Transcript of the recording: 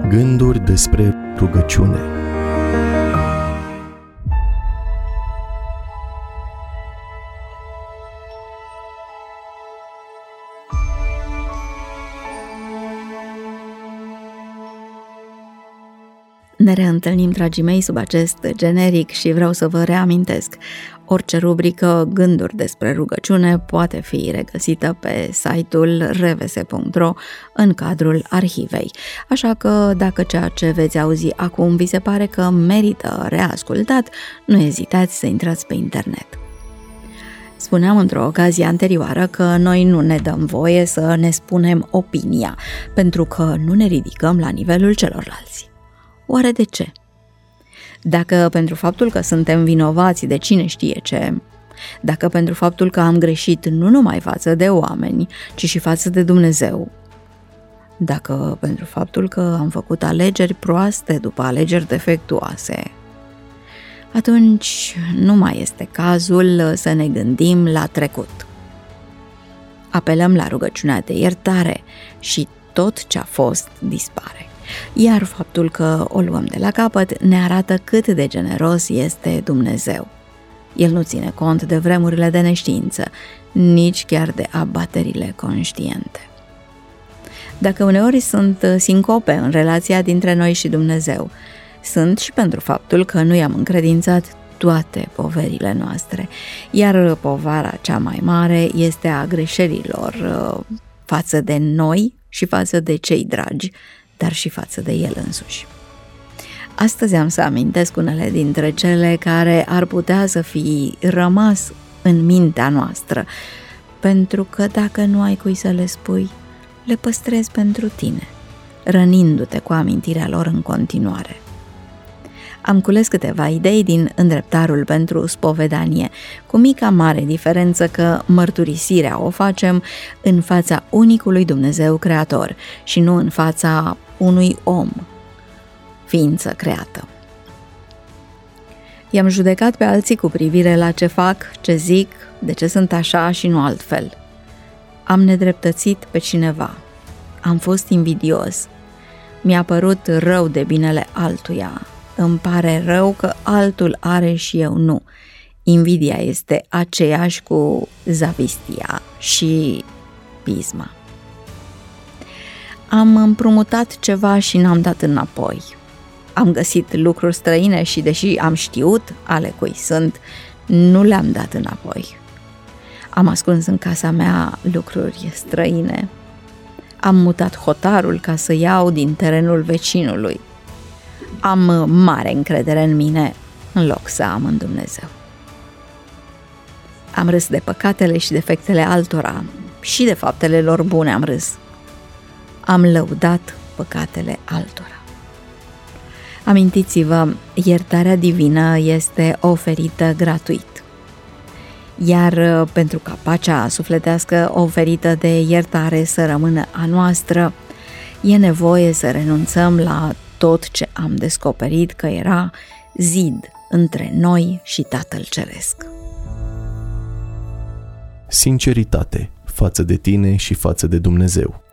Gânduri despre rugăciune. Ne reîntâlnim, dragii mei, sub acest generic și vreau să vă reamintesc. Orice rubrică Gânduri despre rugăciune poate fi regăsită pe site-ul revese.ro în cadrul arhivei. Așa că dacă ceea ce veți auzi acum vi se pare că merită reascultat, nu ezitați să intrați pe internet. Spuneam într-o ocazie anterioară că noi nu ne dăm voie să ne spunem opinia, pentru că nu ne ridicăm la nivelul celorlalți. Oare de ce? Dacă pentru faptul că suntem vinovați de cine știe ce, dacă pentru faptul că am greșit nu numai față de oameni, ci și față de Dumnezeu, dacă pentru faptul că am făcut alegeri proaste după alegeri defectuoase, atunci nu mai este cazul să ne gândim la trecut. Apelăm la rugăciunea de iertare și tot ce a fost dispare. Iar faptul că o luăm de la capăt ne arată cât de generos este Dumnezeu. El nu ține cont de vremurile de neștiință, nici chiar de abaterile conștiente. Dacă uneori sunt sincope în relația dintre noi și Dumnezeu, sunt și pentru faptul că nu i-am încredințat toate poverile noastre, iar povara cea mai mare este a greșelilor față de noi și față de cei dragi, dar și față de el însuși. Astăzi am să amintesc unele dintre cele care ar putea să fi rămas în mintea noastră, pentru că dacă nu ai cui să le spui, le păstrezi pentru tine, rănindu-te cu amintirea lor în continuare. Am cules câteva idei din îndreptarul pentru spovedanie, cu mica mare diferență că mărturisirea o facem în fața unicului Dumnezeu creator și nu în fața unui om, ființă creată. I-am judecat pe alții cu privire la ce fac, ce zic, de ce sunt așa și nu altfel. Am nedreptățit pe cineva. Am fost invidios. Mi-a părut rău de binele altuia. Îmi pare rău că altul are și eu nu. Invidia este aceeași cu zavistia și pisma. Am împrumutat ceva și n-am dat înapoi. Am găsit lucruri străine și, deși am știut ale cui sunt, nu le-am dat înapoi. Am ascuns în casa mea lucruri străine. Am mutat hotarul ca să iau din terenul vecinului. Am mare încredere în mine în loc să am în Dumnezeu. Am râs de păcatele și defectele altora și de faptele lor bune am râs. Am lăudat păcatele altora. Amintiți-vă, iertarea divină este oferită gratuit. Iar pentru ca pacea sufletească oferită de iertare să rămână a noastră, e nevoie să renunțăm la tot ce am descoperit că era zid între noi și Tatăl Ceresc. Sinceritate față de tine și față de Dumnezeu.